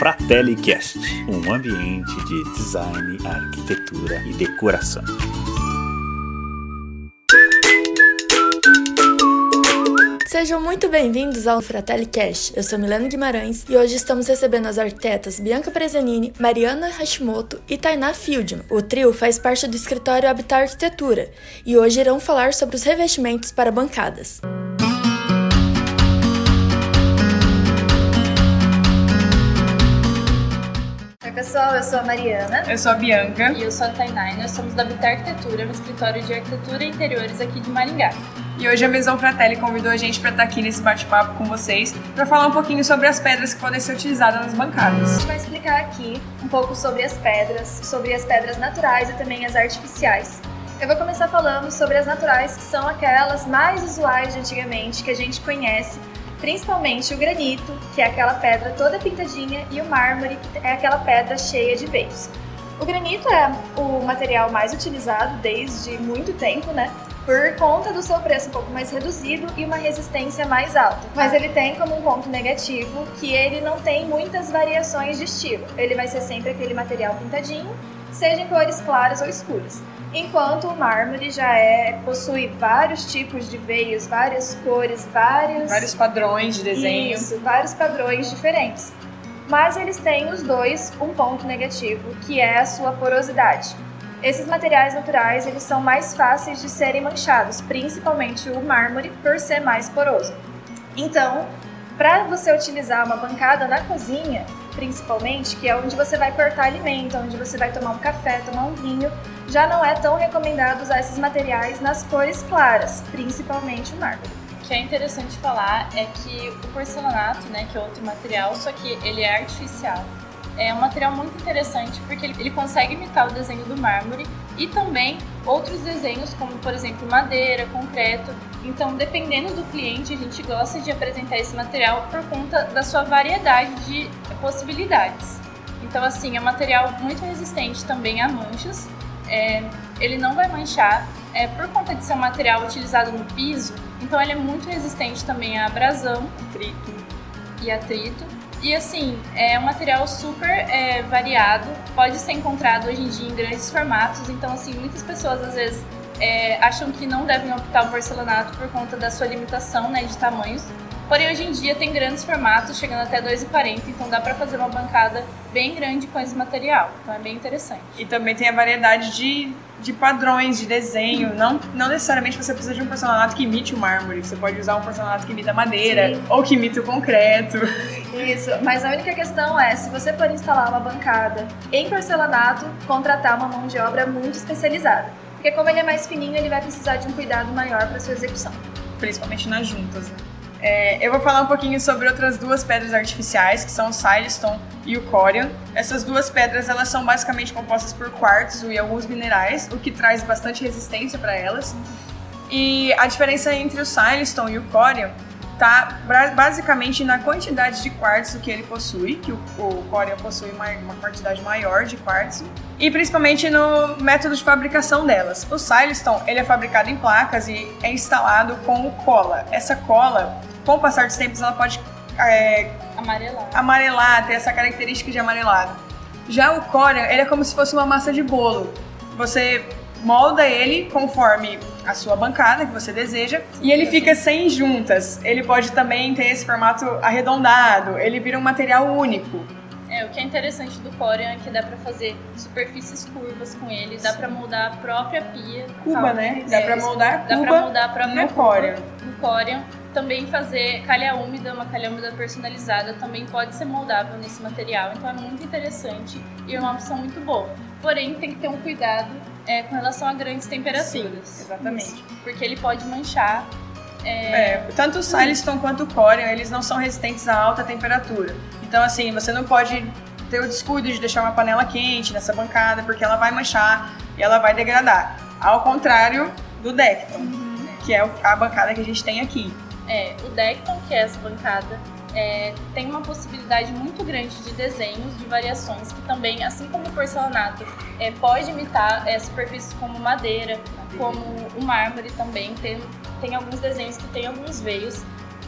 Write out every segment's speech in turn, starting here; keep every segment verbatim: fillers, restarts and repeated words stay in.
FratelliCast, um ambiente de design, arquitetura e decoração. Sejam muito bem-vindos ao FratelliCast. Eu sou Milena Guimarães e hoje estamos recebendo as arquitetas Bianca Presenini, Mariana Hashimoto e Tainá Fieldman. O trio faz parte do escritório Habitat Arquitetura e hoje irão falar sobre os revestimentos para bancadas. Oi pessoal, eu sou a Mariana. Eu sou a Bianca. E eu sou a Tainá e nós somos da Habitat Arquitetura, no escritório de arquitetura e interiores aqui de Maringá. E hoje a Maison Fratelli convidou a gente para estar aqui nesse bate-papo com vocês para falar um pouquinho sobre as pedras que podem ser utilizadas nas bancadas. A gente vai explicar aqui um pouco sobre as pedras, sobre as pedras naturais e também as artificiais. Eu vou começar falando sobre as naturais, que são aquelas mais usuais de antigamente, que a gente conhece, principalmente o granito, que é aquela pedra toda pintadinha, e o mármore, que é aquela pedra cheia de veios. O granito é o material mais utilizado desde muito tempo, né? Por conta do seu preço um pouco mais reduzido e uma resistência mais alta. Mas ele tem como um ponto negativo que ele não tem muitas variações de estilo. Ele vai ser sempre aquele material pintadinho, seja em cores claras ou escuras. Enquanto o mármore já é, possui vários tipos de veios, várias cores, vários... Vários padrões de desenho. Isso, vários padrões diferentes. Mas eles têm os dois um ponto negativo, que é a sua porosidade. Esses materiais naturais, eles são mais fáceis de serem manchados, principalmente o mármore, por ser mais poroso. Então, para você utilizar uma bancada na cozinha, principalmente, que é onde você vai cortar alimento, onde você vai tomar um café, tomar um vinho, já não é tão recomendado usar esses materiais nas cores claras, principalmente o mármore. O que é interessante falar é que o porcelanato, né, que é outro material, só que ele é artificial. É um material muito interessante porque ele, ele consegue imitar o desenho do mármore e também outros desenhos, como por exemplo madeira, concreto. Então, dependendo do cliente, a gente gosta de apresentar esse material por conta da sua variedade de possibilidades. Então, assim, é um material muito resistente também a manchas. É, ele não vai manchar, é, por conta de ser um material utilizado no piso, então ele é muito resistente também a abrasão, atrito e atrito. E assim, é um material super é, variado, pode ser encontrado hoje em dia em grandes formatos, então assim, muitas pessoas às vezes é, acham que não devem optar o porcelanato por conta da sua limitação, né, de tamanhos. Porém, hoje em dia tem grandes formatos, chegando até dois e quarenta, então dá para fazer uma bancada bem grande com esse material, então é bem interessante. E também tem a variedade de, de padrões de desenho, não, não necessariamente você precisa de um porcelanato que imite o mármore, você pode usar um porcelanato que imita a madeira, sim, ou que imita o concreto. Isso, mas a única questão é, se você for instalar uma bancada em porcelanato, contratar uma mão de obra muito especializada, porque como ele é mais fininho, ele vai precisar de um cuidado maior para sua execução. Principalmente nas juntas, né? É, eu vou falar um pouquinho sobre outras duas pedras artificiais, que são o Silestone e o Corian. Essas duas pedras, elas são basicamente compostas por quartzo e alguns minerais, o que traz bastante resistência para elas. E a diferença entre o Silestone e o Corian está basicamente na quantidade de quartzo que ele possui, que o, o Corian possui uma, uma quantidade maior de quartzo, e principalmente no método de fabricação delas. O Silestone, ele é fabricado em placas e é instalado com cola. Essa cola, com o passar dos tempos, ela pode é, amarelar. amarelar, ter essa característica de amarelado. Já o Corian, ele é como se fosse uma massa de bolo. Você molda ele conforme a sua bancada que você deseja e ele fica sem juntas. Ele pode também ter esse formato arredondado, ele vira um material único. É, o que é interessante do Corian é que dá pra fazer superfícies curvas com ele, dá pra moldar a própria pia. Cuba, né? Dá é, pra moldar a cuba dá pra moldar a própria no cuba, Corian. No Corian. Também fazer calha úmida, uma calha úmida personalizada, também pode ser moldável nesse material. Então é muito interessante e é uma opção muito boa. Porém, tem que ter um cuidado é, com relação a grandes temperaturas. Sim, exatamente. Isso, porque ele pode manchar. É... É, tanto o Silestone quanto o Corian, eles não são resistentes a alta temperatura. Então, assim, você não pode ter o descuido de deixar uma panela quente nessa bancada, porque ela vai manchar e ela vai degradar. Ao contrário do Decton, uhum, que é a bancada que a gente tem aqui. É, o Decton, que é essa bancada, é, tem uma possibilidade muito grande de desenhos, de variações, que também, assim como o porcelanato, é, pode imitar é, superfícies como madeira, como o mármore também, tem, tem alguns desenhos que tem alguns veios.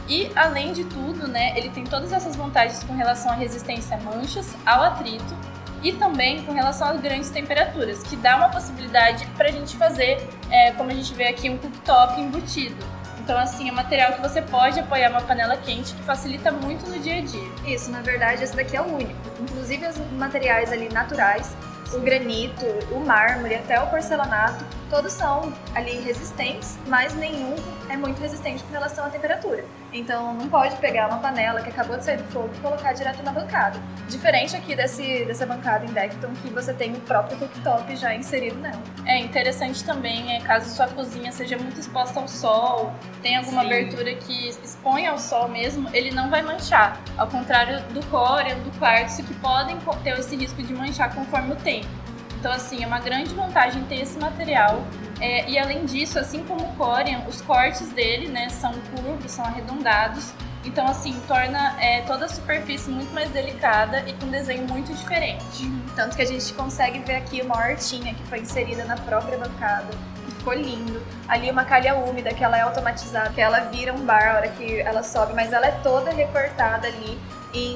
E, além de tudo, né, ele tem todas essas vantagens com relação à resistência a manchas, ao atrito e também com relação às grandes temperaturas, que dá uma possibilidade para a gente fazer, é, como a gente vê aqui, um cooktop embutido. Então, assim, é um material que você pode apoiar uma panela quente, que facilita muito no dia a dia. Isso, na verdade, esse daqui é o único. Inclusive, os materiais ali naturais, o granito, o mármore, até o porcelanato, todos são ali resistentes, mas nenhum é muito resistente com relação à temperatura. Então não pode pegar uma panela que acabou de sair do fogo e colocar direto na bancada. Diferente aqui desse, dessa bancada em Decton, que você tem o próprio cooktop já inserido nela. É interessante também, é, caso sua cozinha seja muito exposta ao sol, tem alguma Sim. abertura que expõe ao sol mesmo, ele não vai manchar. Ao contrário do Corian, do quartzo, que podem ter esse risco de manchar conforme o tempo. Então, assim, é uma grande vantagem ter esse material. É, e, além disso, assim como o Corian, os cortes dele, né, são curvos, são arredondados. Então, assim, torna é, toda a superfície muito mais delicada e com um desenho muito diferente. Uhum. Tanto que a gente consegue ver aqui uma hortinha que foi inserida na própria bancada. Que ficou lindo. Ali uma calha úmida, que ela é automatizada, que ela vira um bar a hora que ela sobe, mas ela é toda recortada ali em...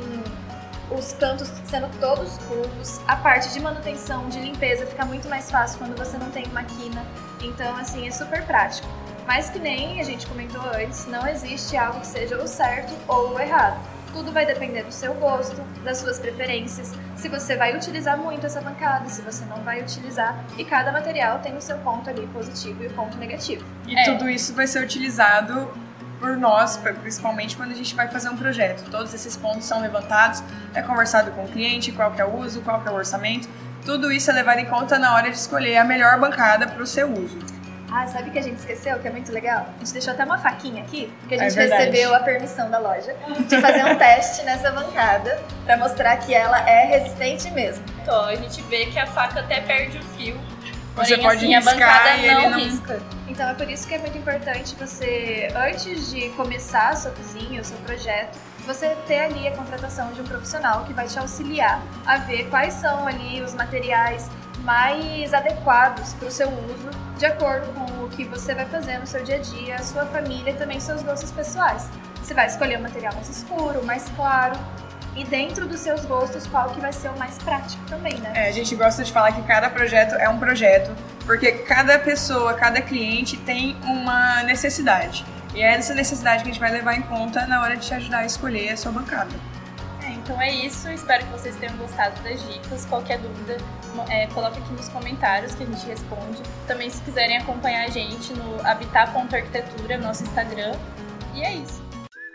os cantos sendo todos curvos, a parte de manutenção, de limpeza fica muito mais fácil quando você não tem maquina, então assim, é super prático. Mas que nem a gente comentou antes, não existe algo que seja o certo ou o errado. Tudo vai depender do seu gosto, das suas preferências, se você vai utilizar muito essa bancada, se você não vai utilizar, e cada material tem o seu ponto ali positivo e o ponto negativo. E é. tudo isso vai ser utilizado por nós, principalmente quando a gente vai fazer um projeto. Todos esses pontos são levantados, é conversado com o cliente, qual que é o uso, qual que é o orçamento. Tudo isso é levado em conta na hora de escolher a melhor bancada para o seu uso. Ah, sabe o que a gente esqueceu, que é muito legal? A gente deixou até uma faquinha aqui, porque a gente é recebeu a permissão da loja de fazer um teste nessa bancada para mostrar que ela é resistente mesmo. Então, a gente vê que a faca até perde o fio. Você Porém, pode assim, a bancada e não, ele não risca. Então é por isso que é muito importante você, antes de começar a sua cozinha, o seu projeto, você ter ali a contratação de um profissional que vai te auxiliar a ver quais são ali os materiais mais adequados para o seu uso, de acordo com o que você vai fazer no seu dia a dia, a sua família e também seus gostos pessoais. Você vai escolher um material mais escuro, mais claro, e dentro dos seus gostos, qual que vai ser o mais prático também, né? É, a gente gosta de falar que cada projeto é um projeto, porque cada pessoa, cada cliente tem uma necessidade. E é essa necessidade que a gente vai levar em conta na hora de te ajudar a escolher a sua bancada. É, então é isso, espero que vocês tenham gostado das dicas. Qualquer dúvida, é, coloque aqui nos comentários que a gente responde. Também, se quiserem acompanhar a gente no habitat ponto arquitetura, nosso Instagram. E é isso.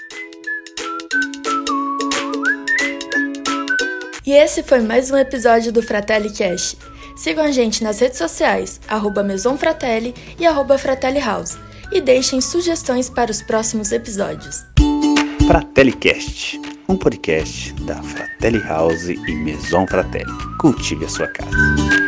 E esse foi mais um episódio do Fratelli Cast. Sigam a gente nas redes sociais, arroba Maison Fratelli e arroba Fratelli House. E deixem sugestões para os próximos episódios. Fratelli Cast, um podcast da Fratelli House e Maison Fratelli. Cultive a sua casa.